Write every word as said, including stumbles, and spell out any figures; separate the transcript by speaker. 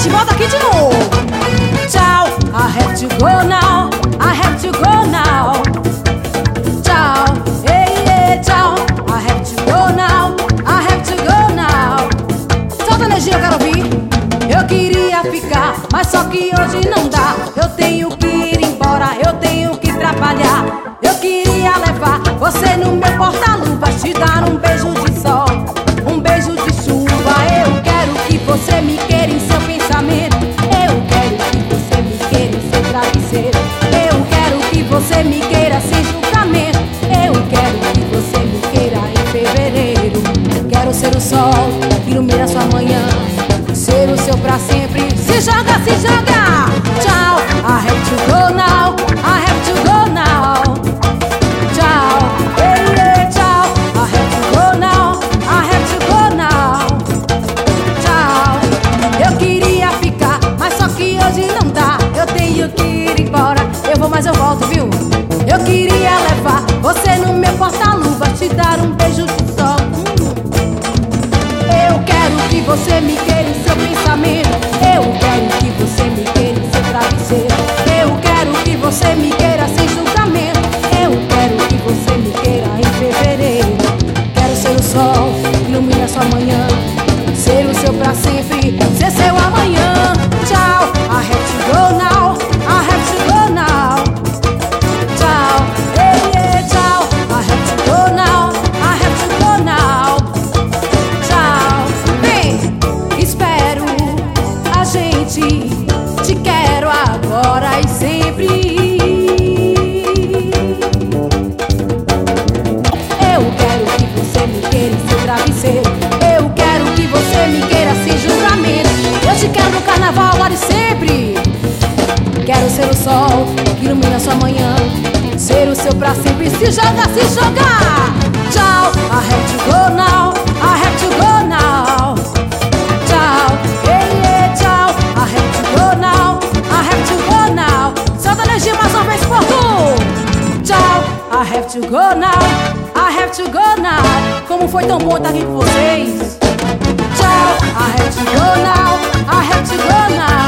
Speaker 1: gente, volta aqui de novo. Tchau, I have to go now, I have to go now. Tchau, ei, ei, tchau, I have to go now, I have to go now. Solta a energia, eu quero ouvir. Eu queria ficar, mas só que hoje não dá. Eu tenho que ir embora, eu tenho que trabalhar. Eu queria levar você no meu porta-luvas, te dar um beijo de sol, um beijo de chuva. Eu quero que você me queira em seu pensamento. Eu quero que você me queira em seu travesseiro. Eu quero que você me queira sem julgamento. Eu quero que você me queira em fevereiro. Quero ser o sol que ilumina sua manhã, ser o seu pra sempre. Se joga, se joga. Tchau, I have to go now, I have to go now. Tchau, ei, ei, tchau, I have to go now, I have to go now. Tchau, eu queria ficar, mas só que hoje não dá. Eu tenho que ir embora, eu vou mas eu volto, viu? Eu queria levar você no meu porta-luvas, te dar um beijo de sol. Eu quero que você me queira em seu pensamento. Eu quero que você me queira em seu travesseiro. Eu quero que você me queira sem julgamento. Eu quero que você me queira em fevereiro. Quero ser o sol que ilumina sua manhã, ser o seu pra sempre, ser seu amanhã. Tchau, I have to go now, I have to go now. Tchau, ei, ei, tchau, I have to go now, I have to go now. Tchau, vem, espero a gente, te quero agora e sempre. Eu quero que você me queira em seu travesseiro. Eu quero que você me queira sem julgamento. Eu te quero no carnaval agora e sempre. Quero ser o sol que ilumina sua manhã, ser o seu pra sempre. Se joga, se joga. Tchau, I have to go now, I have to go now. Tchau, ei, ei, tchau, I have to go now, I have to go now. Solta a energia mais uma vez por tu. Tchau, I have to go now, I have to go now. Como foi tão bom estar aqui com vocês. Tchau, I have to go now, I have to go now.